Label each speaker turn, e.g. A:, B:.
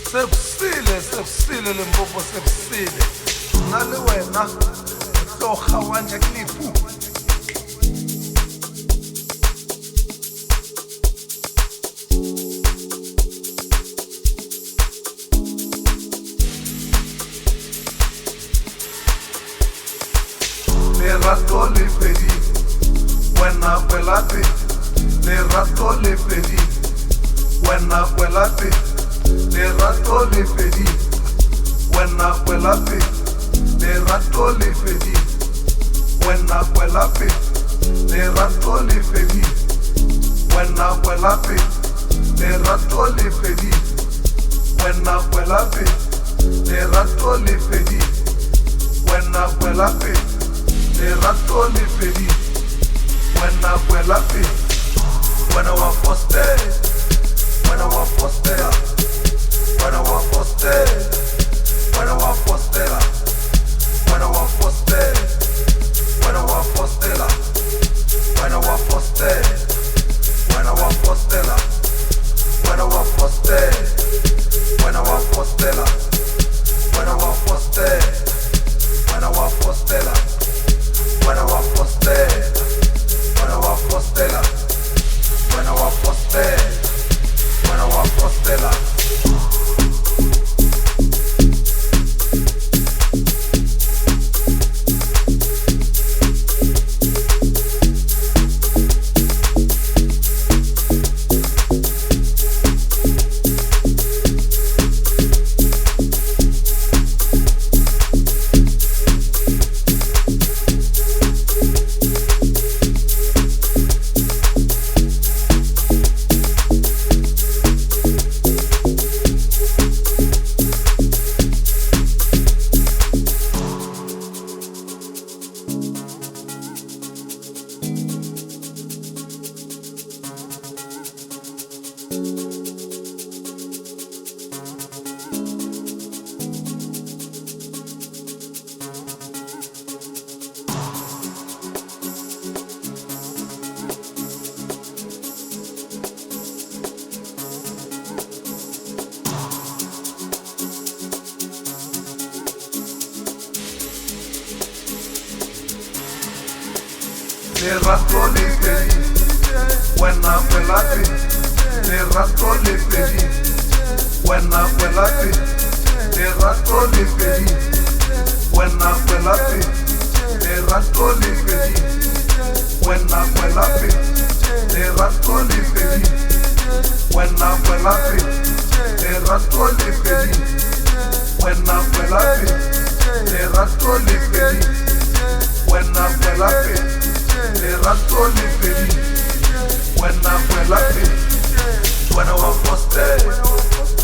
A: Sepsile Limpopo sepsile. Nna le wena re tlo kgawanya klipu. Lerato le fedi, wena kwelate. Lerato le fedi, wena kwelate. Lerato le fedi, wena kwelate. Lerato le fedi, wena kwelate. Lerato le fedi, wena kwelate. Lerato le fedi, wena kwelate. Lerato le fedi, wena kwelate. Lerato le fedi, wena kwelate. Wena wa poste, wena wa postera. Wena wa poste, wena wa postera. Wena wa poste, wena wa postera. Wena wa poste, wena wa postera. Wena wa poste, wena wa postera. Wena wa poste, wena wa postera. Wena wa poste, wena wa postera. Wena wa poste, wena wa postera. Lerato le fedi, wena kwelate. Lerato le fedi, wena kwelate. Lerato le fedi, wena kwelate. Lerato le fedi, wena kwelate. Lerato le fedi, wena kwelate. Lerato le fedi, wena kwelate. Lerato le fedi, wena kwelate. Lerato le fedi, wena kwelate. Wena wa poste,